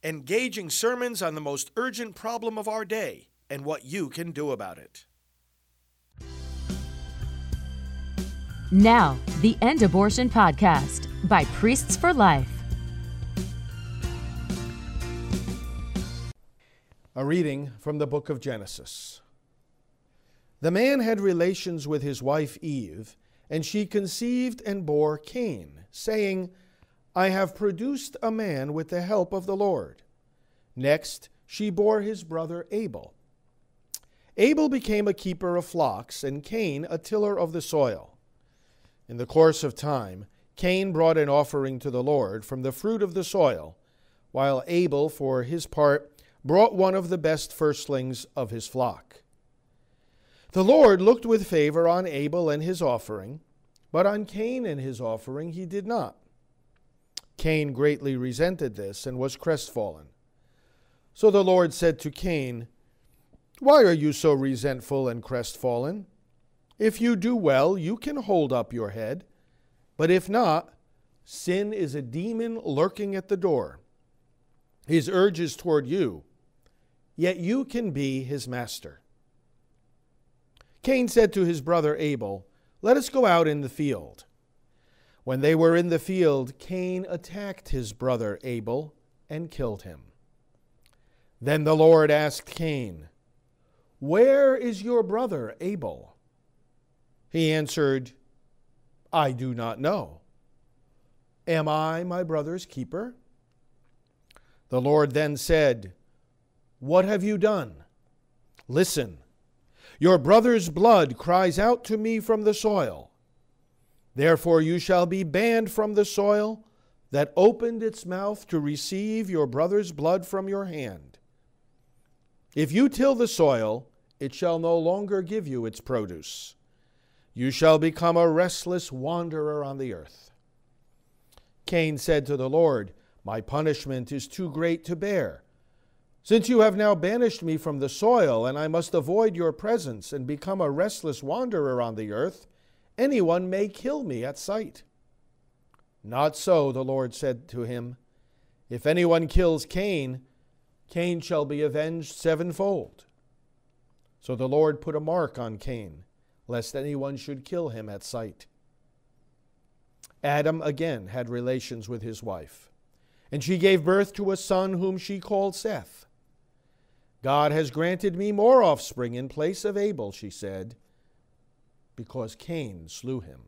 engaging sermons on the most urgent problem of our day and what you can do about it. Now, the End Abortion Podcast by Priests for Life. A reading from the book of Genesis. The man had relations with his wife Eve, and she conceived and bore Cain, saying, I have produced a man with the help of the Lord. Next, she bore his brother Abel. Abel became a keeper of flocks, and Cain a tiller of the soil. In the course of time, Cain brought an offering to the Lord from the fruit of the soil, while Abel, for his part, brought one of the best firstlings of his flock. The Lord looked with favor on Abel and his offering, but on Cain and his offering he did not. Cain greatly resented this and was crestfallen. So the Lord said to Cain, Why are you so resentful and crestfallen? If you do well, you can hold up your head. But if not, sin is a demon lurking at the door. His urge is toward you, yet you can be his master. Cain said to his brother Abel, Let us go out in the field. When they were in the field, Cain attacked his brother Abel and killed him. Then the Lord asked Cain, Where is your brother Abel? He answered, I do not know. Am I my brother's keeper? The Lord then said, What have you done? Listen, your brother's blood cries out to me from the soil. Therefore you shall be banned from the soil that opened its mouth to receive your brother's blood from your hand. If you till the soil, it shall no longer give you its produce. You shall become a restless wanderer on the earth. Cain said to the Lord, My punishment is too great to bear. Since you have now banished me from the soil, and I must avoid your presence and become a restless wanderer on the earth, anyone may kill me at sight. Not so, the Lord said to him. If anyone kills Cain, Cain shall be avenged sevenfold. So the Lord put a mark on Cain, lest anyone should kill him at sight. Adam again had relations with his wife, and she gave birth to a son whom she called Seth. God has granted me more offspring in place of Abel, she said, because Cain slew him.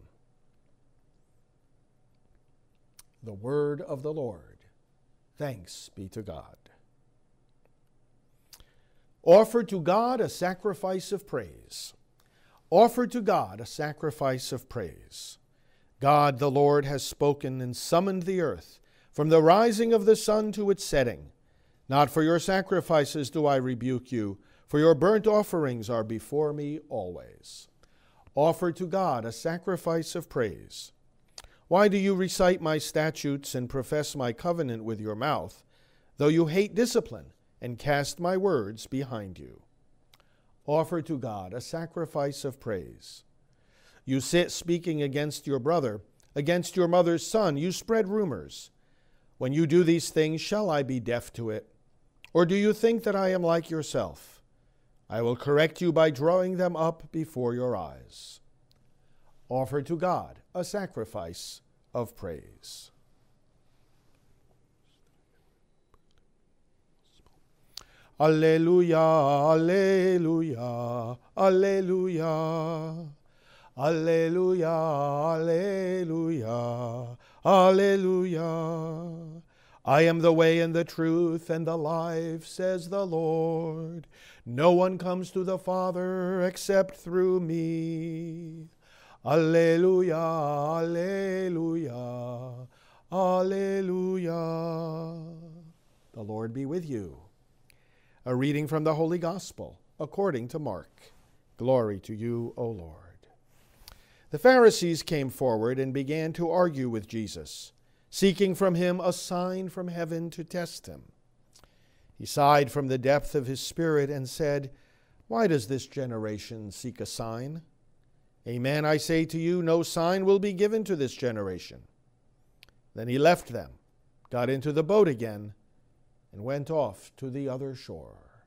The word of the Lord. Thanks be to God. Offer to God a sacrifice of praise. Offer to God a sacrifice of praise. God the Lord has spoken and summoned the earth from the rising of the sun to its setting. Not for your sacrifices do I rebuke you, for your burnt offerings are before me always. Offer to God a sacrifice of praise. Why do you recite my statutes and profess my covenant with your mouth, though you hate discipline and cast my words behind you? Offer to God a sacrifice of praise. You sit speaking against your brother, against your mother's son. You spread rumors. When you do these things, shall I be deaf to it? Or do you think that I am like yourself? I will correct you by drawing them up before your eyes. Offer to God a sacrifice of praise. Alleluia, alleluia, alleluia. Alleluia, alleluia, alleluia. I am the way and the truth and the life, says the Lord. No one comes to the Father except through me. Alleluia, alleluia, alleluia. The Lord be with you. A reading from the Holy Gospel according to Mark. Glory to you, O Lord. The Pharisees came forward and began to argue with Jesus, seeking from him a sign from heaven to test him. He sighed from the depth of his spirit and said, Why does this generation seek a sign? Amen, I say to you, no sign will be given to this generation. Then he left them, got into the boat again, and went off to the other shore.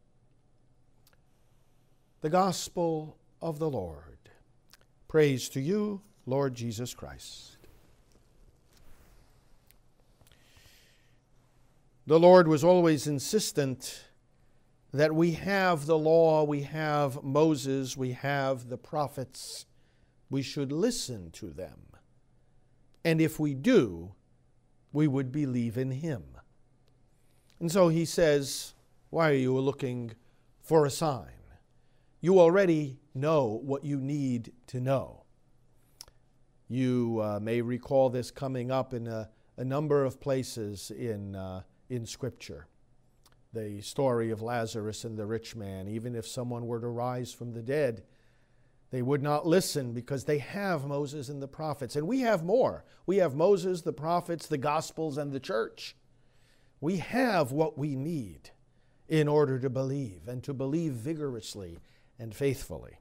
The Gospel of the Lord. Praise to you, Lord Jesus Christ. The Lord was always insistent that we have the law, we have Moses, we have the prophets. We should listen to them. And if we do, we would believe in him. And so he says, why are you looking for a sign? You already know what you need to know. You may recall this coming up in a number of places in Scripture. The story of Lazarus and the rich man. Even if someone were to rise from the dead, they would not listen because they have Moses and the prophets. And we have more. We have Moses, the prophets, the Gospels, and the church. We have what we need in order to believe, and to believe vigorously and faithfully.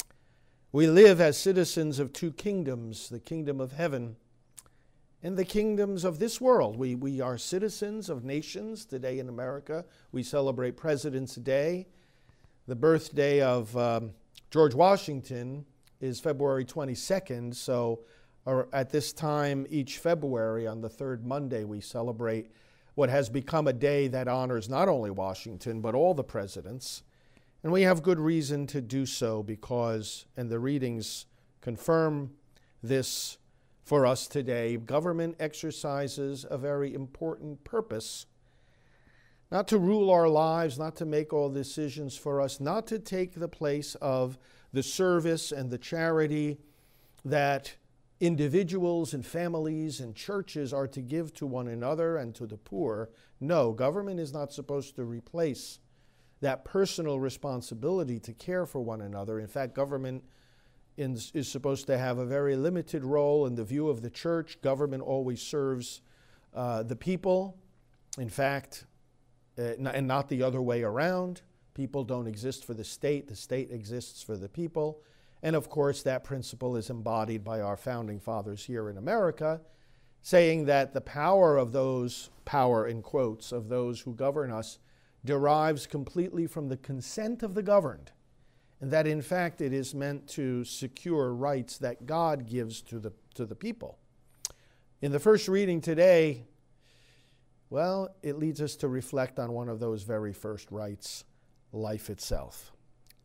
We live as citizens of two kingdoms, the kingdom of heaven and the kingdoms of this world. We are citizens of nations. Today in America, we celebrate President's Day. The birthday of George Washington is February 22nd, so at this time each February, on the third Monday, we celebrate what has become a day that honors not only Washington, but all the presidents. And we have good reason to do so because, and the readings confirm this for us today, government exercises a very important purpose, not to rule our lives, not to make all decisions for us, not to take the place of the service and the charity that individuals and families and churches are to give to one another and to the poor. No, government is not supposed to replace that personal responsibility to care for one another. In fact, government is supposed to have a very limited role in the view of the church. Government always serves the people. In fact, and not the other way around. People don't exist for the state exists for the people. And of course, that principle is embodied by our founding fathers here in America, saying that the power of those, power in quotes, of those who govern us derives completely from the consent of the governed, and that in fact it is meant to secure rights that God gives to the people. In the first reading today, well, it leads us to reflect on one of those very first rights, life itself.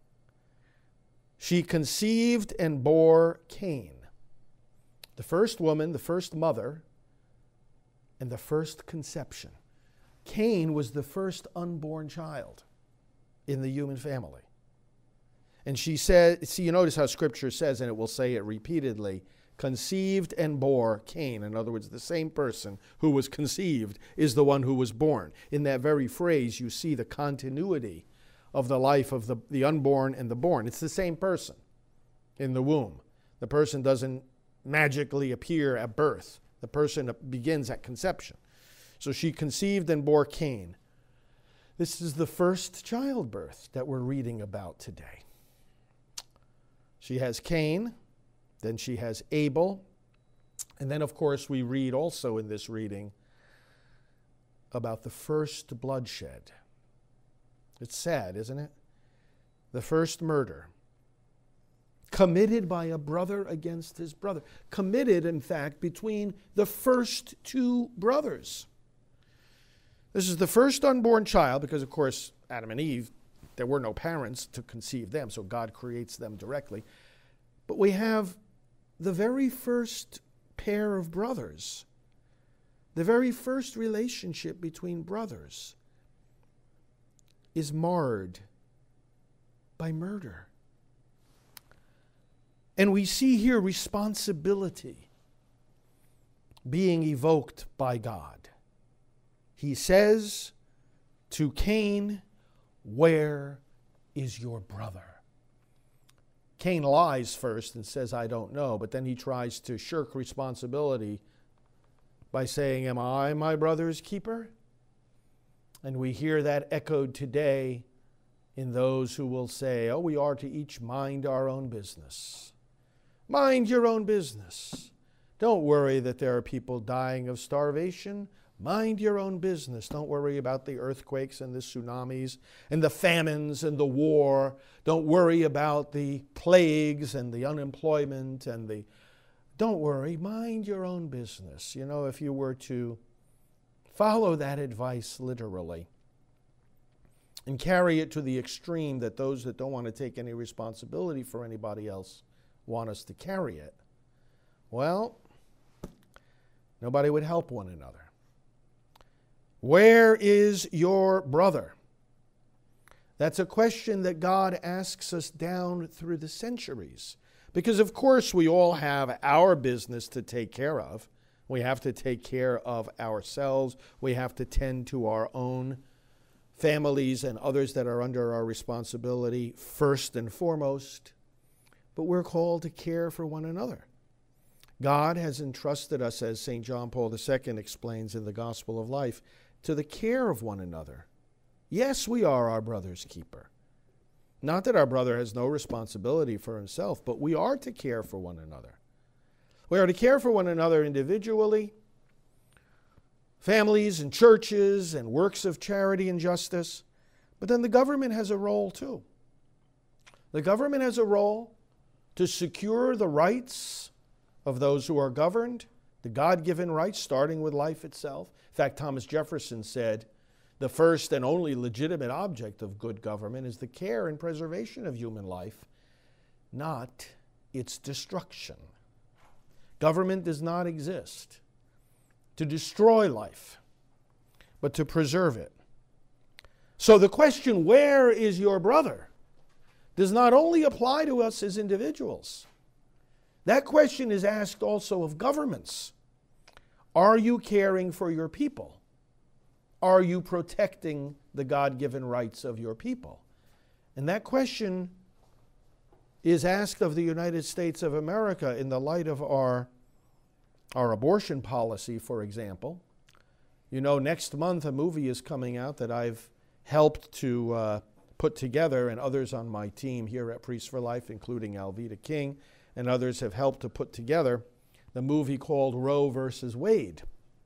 She conceived and bore Cain, the first woman, the first mother, and the first conception. Cain was the first unborn child in the human family. And she said, see, you notice how Scripture says, and it will say it repeatedly, conceived and bore Cain. In other words, the same person who was conceived is the one who was born. In that very phrase, you see the continuity of the life of the unborn and the born. It's the same person in the womb. The person doesn't magically appear at birth. The person begins at conception. So she conceived and bore Cain. This is the first childbirth that we're reading about today. She has Cain, then she has Abel, and then of course we read also in this reading about the first bloodshed. It's sad, isn't it? The first murder committed by a brother against his brother. Committed, in fact, between the first two brothers. This is the first unborn child because, of course, Adam and Eve, there were no parents to conceive them, so God creates them directly. But we have the very first pair of brothers, the very first relationship between brothers is marred by murder. And we see here responsibility being evoked by God. He says to Cain, "Where is your brother?" Cain lies first and says, "I don't know," but then he tries to shirk responsibility by saying, "Am I my brother's keeper?" And we hear that echoed today in those who will say, "Oh, we are to each mind our own business." Mind your own business. Don't worry that there are people dying of starvation. Mind your own business. Don't worry about the earthquakes and the tsunamis and the famines and the war. Don't worry about the plagues and the unemployment and the... Don't worry. Mind your own business. You know, if you were to follow that advice literally and carry it to the extreme that those that don't want to take any responsibility for anybody else want us to carry it, well, nobody would help one another. Where is your brother? That's a question that God asks us down through the centuries. Because of course we all have our business to take care of. We have to take care of ourselves. We have to tend to our own families and others that are under our responsibility first and foremost. But we're called to care for one another. God has entrusted us, as St. John Paul II explains in the Gospel of Life, to the care of one another. Yes, we are our brother's keeper. Not that our brother has no responsibility for himself, but we are to care for one another. We are to care for one another individually, families and churches and works of charity and justice. But then the government has a role too. The government has a role to secure the rights of those who are governed, the God-given rights, starting with life itself. In fact, Thomas Jefferson said, the first and only legitimate object of good government is the care and preservation of human life, not its destruction. Government does not exist to destroy life, but to preserve it. So the question, where is your brother, does not only apply to us as individuals. That question is asked also of governments. Are you caring for your people? Are you protecting the God-given rights of your people? And that question is asked of the United States of America in the light of our abortion policy, for example. You know, next month a movie is coming out that I've helped to put together, and others on my team here at Priests for Life, including Alveda King, and others have helped to put together the movie called Roe versus Wade.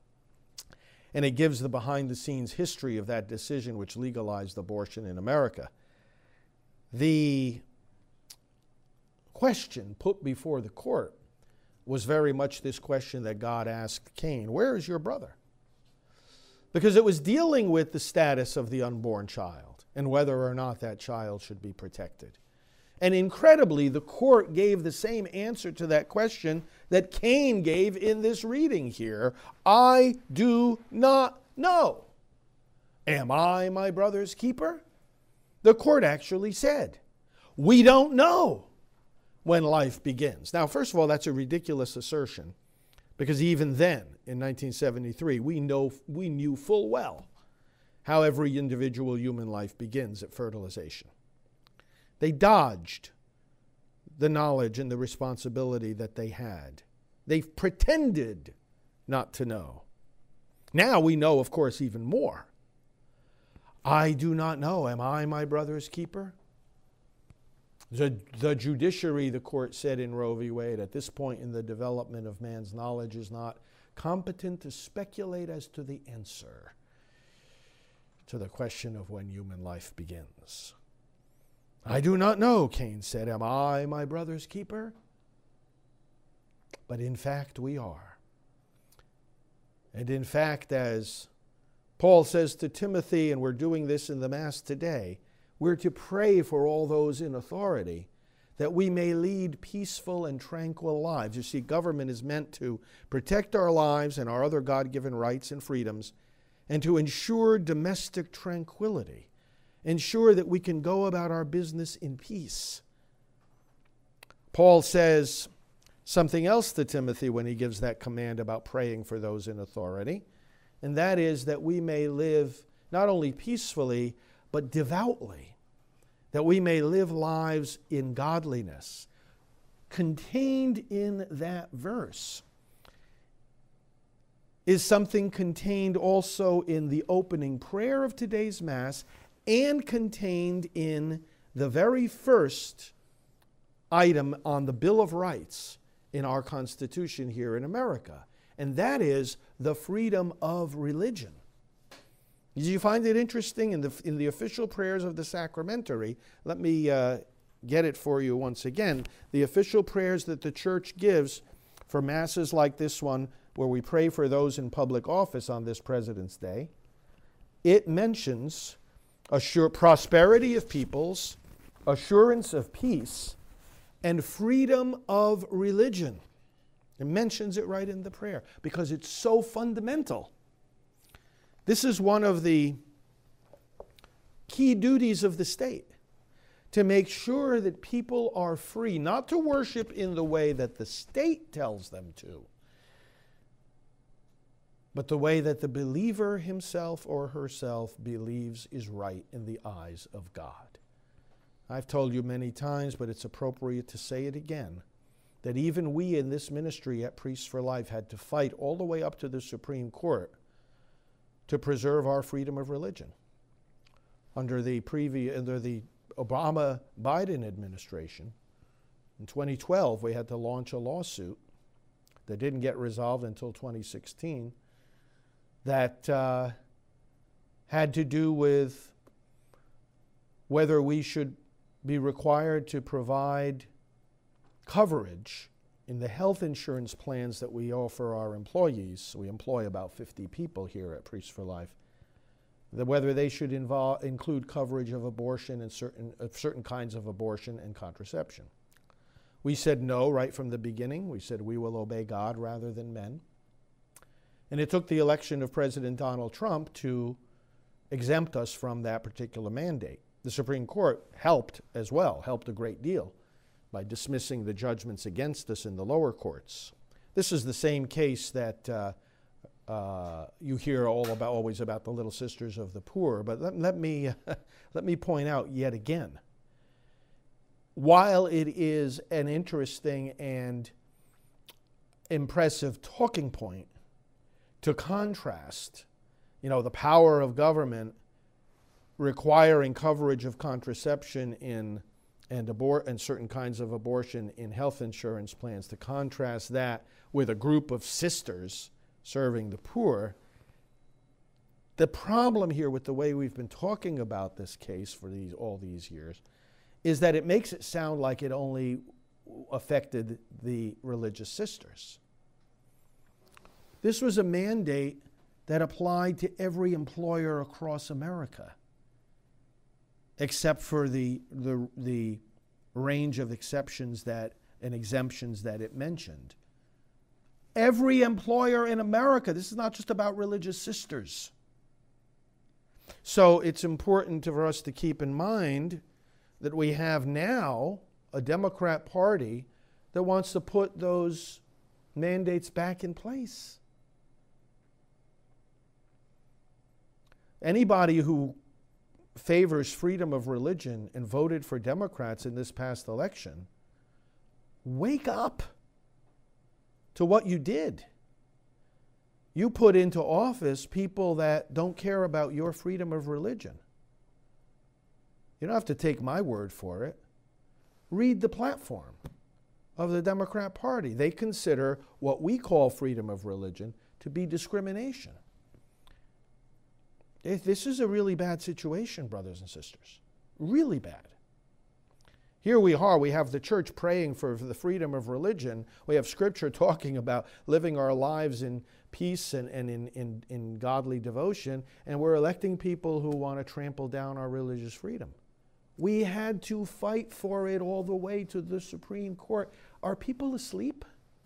And it gives the behind-the-scenes history of that decision which legalized abortion in America. The question put before the court was very much this question that God asked Cain, where is your brother? Because it was dealing with the status of the unborn child and whether or not that child should be protected. And incredibly, the court gave the same answer to that question that Cain gave in this reading here. I do not know. Am I my brother's keeper? The court actually said, we don't know when life begins. Now, first of all, that's a ridiculous assertion, because even then, in 1973, we knew full well how every individual human life begins at fertilization. They dodged the knowledge and the responsibility that they had. They pretended not to know. Now we know, of course, even more. I do not know. Am I my brother's keeper? The judiciary, the court said in Roe v. Wade, at this point in the development of man's knowledge is not competent to speculate as to the answer to the question of when human life begins. I do not know, Cain said. Am I my brother's keeper? But in fact, we are. And in fact, as Paul says to Timothy, and we're doing this in the Mass today, we're to pray for all those in authority that we may lead peaceful and tranquil lives. You see, government is meant to protect our lives and our other God-given rights and freedoms, and to ensure domestic tranquility. Ensure that we can go about our business in peace. Paul says something else to Timothy when he gives that command about praying for those in authority, and that is that we may live not only peacefully, but devoutly, that we may live lives in godliness. Contained in that verse is something contained also in the opening prayer of today's Mass, and contained in the very first item on the Bill of Rights in our Constitution here in America. and that is the freedom of religion. Did you find it interesting in the official prayers of the sacramentary? Let me get it for you once again. The official prayers that the church gives for masses like this one, where we pray for those in public office on this President's Day, it mentions prosperity of peoples, assurance of peace, and freedom of religion. It mentions it right in the prayer because it's so fundamental. This is one of the key duties of the state, to make sure that people are free, not to worship in the way that the state tells them to, but the way that the believer himself or herself believes is right in the eyes of God. I've told you many times, but it's appropriate to say it again, that even we in this ministry at Priests for Life had to fight all the way up to the Supreme Court to preserve our freedom of religion. Under the Obama-Biden administration, in 2012, we had to launch a lawsuit that didn't get resolved until 2016 that had to do with whether we should be required to provide coverage in the health insurance plans that we offer our employees. We employ about 50 people here at Priests for Life. Whether they should include coverage of abortion and certain kinds of abortion and contraception. We said no right from the beginning. We said we will obey God rather than men. And it took the election of President Donald Trump to exempt us from that particular mandate. The Supreme Court helped as well, helped a great deal by dismissing the judgments against us in the lower courts. This is the same case that you hear always about the Little Sisters of the Poor, but let me point out yet again, while it is an interesting and impressive talking point to contrast, the power of government requiring coverage of contraception and certain kinds of abortion in health insurance plans, to contrast that with a group of sisters serving the poor. The problem here with the way we've been talking about this case for all these years is that it makes it sound like it only affected the religious sisters. This was a mandate that applied to every employer across America, except for the range of exceptions and exemptions that it mentioned. Every employer in America. This is not just about religious sisters. So it's important for us to keep in mind that we have now a Democrat Party that wants to put those mandates back in place. Anybody who favors freedom of religion and voted for Democrats in this past election, wake up to what you did. You put into office people that don't care about your freedom of religion. You don't have to take my word for it. Read the platform of the Democrat Party. They consider what we call freedom of religion to be discrimination. This is a really bad situation, brothers and sisters. Really bad. Here we are, we have the church praying for the freedom of religion. We have scripture talking about living our lives in peace and in godly devotion, and we're electing people who want to trample down our religious freedom. We had to fight for it all the way to the Supreme Court. Are people asleep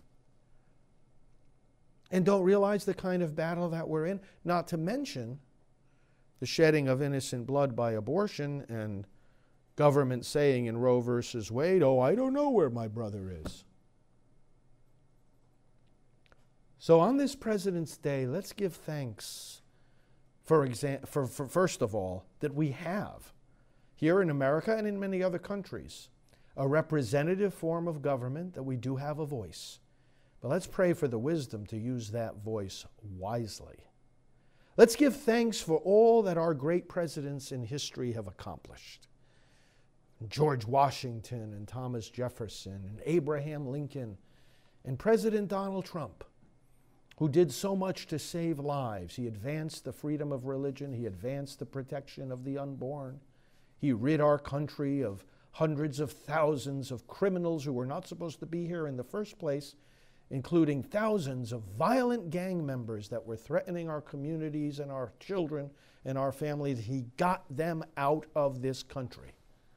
and don't realize the kind of battle that we're in? Not to mention the shedding of innocent blood by abortion and government saying in Roe versus Wade, oh, I don't know where my brother is. So on this President's Day, let's give thanks, for first of all, that we have, here in America and in many other countries, a representative form of government, that we do have a voice. But let's pray for the wisdom to use that voice wisely. Let's give thanks for all that our great presidents in history have accomplished. George Washington and Thomas Jefferson and Abraham Lincoln and President Donald Trump. who did so much to save lives. He advanced the freedom of religion. He advanced the protection of the unborn. He rid our country of hundreds of thousands of criminals who were not supposed to be here in the first place, including thousands of violent gang members that were threatening our communities and our children and our families. He got them out of this country.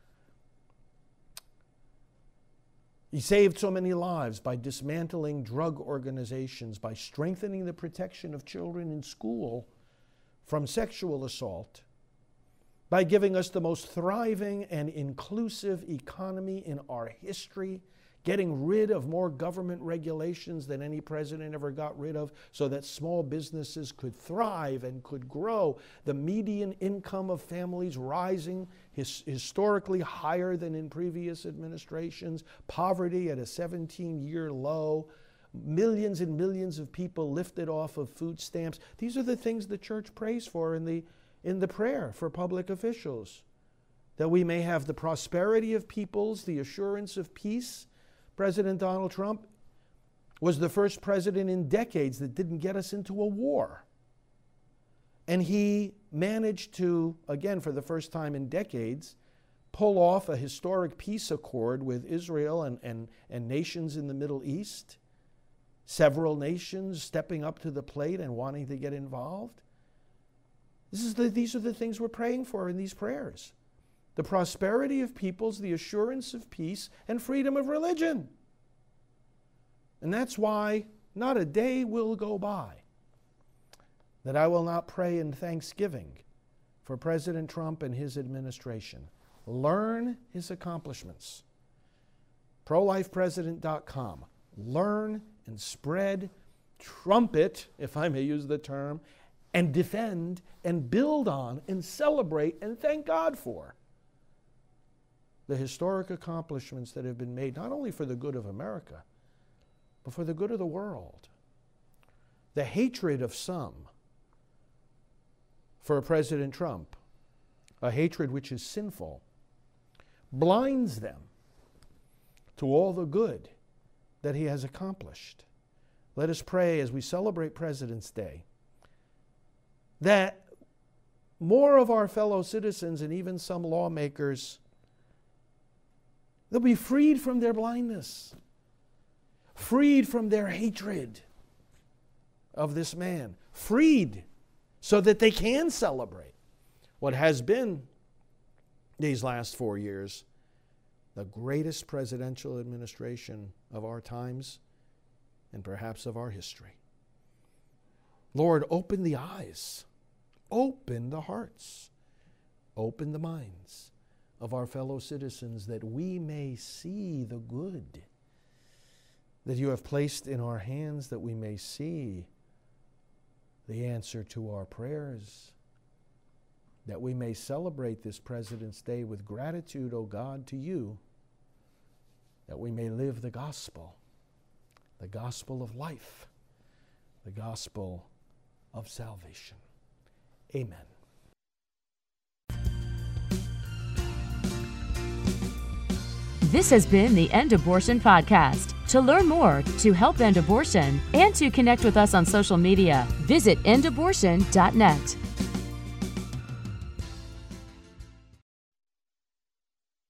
He saved so many lives by dismantling drug organizations, by strengthening the protection of children in school from sexual assault, by giving us the most thriving and inclusive economy in our history, getting rid of more government regulations than any president ever got rid of so that small businesses could thrive and could grow. The median income of families rising historically higher than in previous administrations. Poverty at a 17-year low. Millions and millions of people lifted off of food stamps. These are the things the church prays for in the prayer for public officials. That we may have the prosperity of peoples, the assurance of peace. President Donald Trump was the first president in decades that didn't get us into a war. And he managed to, again, for the first time in decades, pull off a historic peace accord with Israel and nations in the Middle East. Several nations stepping up to the plate and wanting to get involved. These are the things we're praying for in these prayers. The prosperity of peoples, the assurance of peace, and freedom of religion. And that's why not a day will go by that I will not pray in thanksgiving for President Trump and his administration. Learn his accomplishments. ProLifePresident.com. Learn and spread, trumpet, if I may use the term, and defend and build on and celebrate and thank God for the historic accomplishments that have been made, not only for the good of America, but for the good of the world. The hatred of some for President Trump, a hatred which is sinful, blinds them to all the good that he has accomplished. Let us pray as we celebrate President's Day that more of our fellow citizens and even some lawmakers, they'll be freed from their blindness, freed from their hatred of this man, freed so that they can celebrate what has been, these last 4 years, the greatest presidential administration of our times and perhaps of our history. Lord, open the eyes, open the hearts, open the minds of our fellow citizens that we may see the good that you have placed in our hands, that we may see the answer to our prayers, that we may celebrate this President's Day with gratitude, O God, to you, that we may live the gospel of life, the gospel of salvation. Amen. This has been the End Abortion Podcast. To learn more, to help end abortion, and to connect with us on social media, visit endabortion.net.